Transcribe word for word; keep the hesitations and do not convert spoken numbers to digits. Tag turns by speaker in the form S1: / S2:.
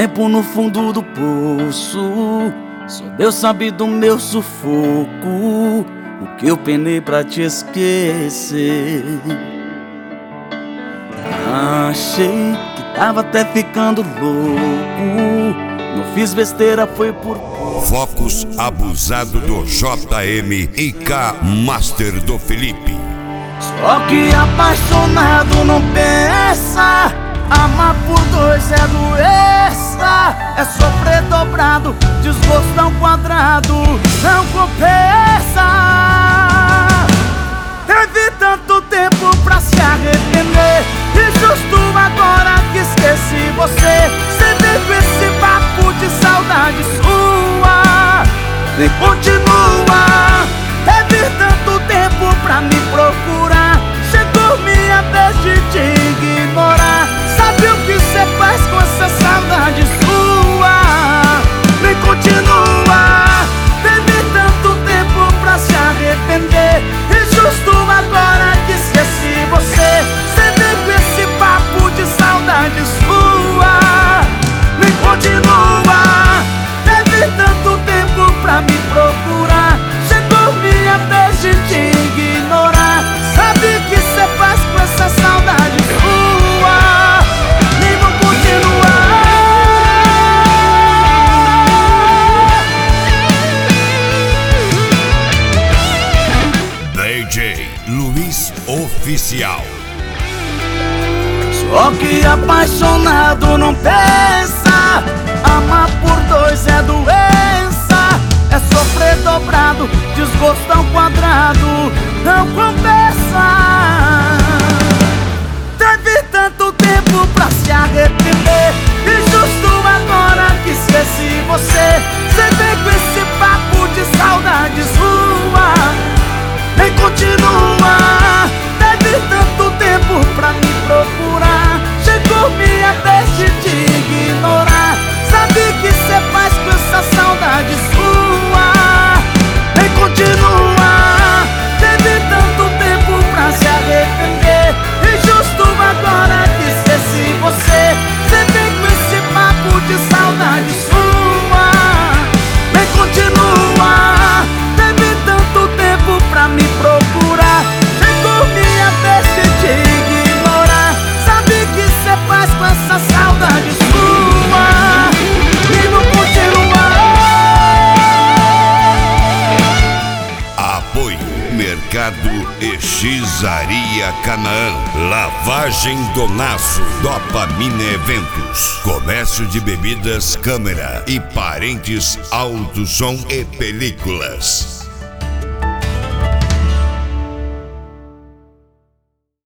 S1: tempo no fundo do poço, só Deus sabe do meu sufoco, o que eu penei pra te esquecer. Achei que tava até ficando louco, não fiz besteira, foi por pouco.
S2: Focus Abusado do J M e K Master do Felipe.
S1: Só que apaixonado não pensa, amar por dois é doença, é sofrer dobrado, desgosto ao quadrado, não compensa. Teve tanto tempo pra se arrepender, e justo agora que esqueci você, cê veio com esse papo de saudade sua, nem continua. Teve tanto tempo pra me procurar, chegou minha vez de te ignorar. Sabe o que cê faz com essa saudade sua? Nem continua. Teve tanto tempo pra se arrepender, e justo agora que esqueci você, cê veio com esse papo de saudade sua, nem continua. Teve tanto tempo pra me procurar, chegou minha vez de te ignorar. Sabe o que cê faz com essa saudade sua? Nem vou continuar.
S2: D J Luiz Oficial.
S1: Só que apaixonado não pensa, amar por dois é doença, é sofrer dobrado, desgosto ao quadrado, não compensa. Teve tanto tempo pra se arrepender, e justo agora que esqueci você, cê vem com esse papo de saudade sua, nem continua. Teve tanto tempo pra me procurar, chegou minha vez de te ignorar. Sabe o que cê faz com essa saudade sua? Nem continua. Teve tanto tempo pra se arrepender, e justo agora que esqueci você, cê vem com esse papo de saudade sua, nem continua. Teve tanto tempo pra me procurar, chegou minha vez de te ignorar. Sabe o que cê faz com essa saudade sua? E não continua.
S2: Apoio Mercado Hechizaria Canaã, Lavagem Donaço, Dopamina Eventos, Comércio de Bebidas Câmara e Parentes Auto Som e Películas.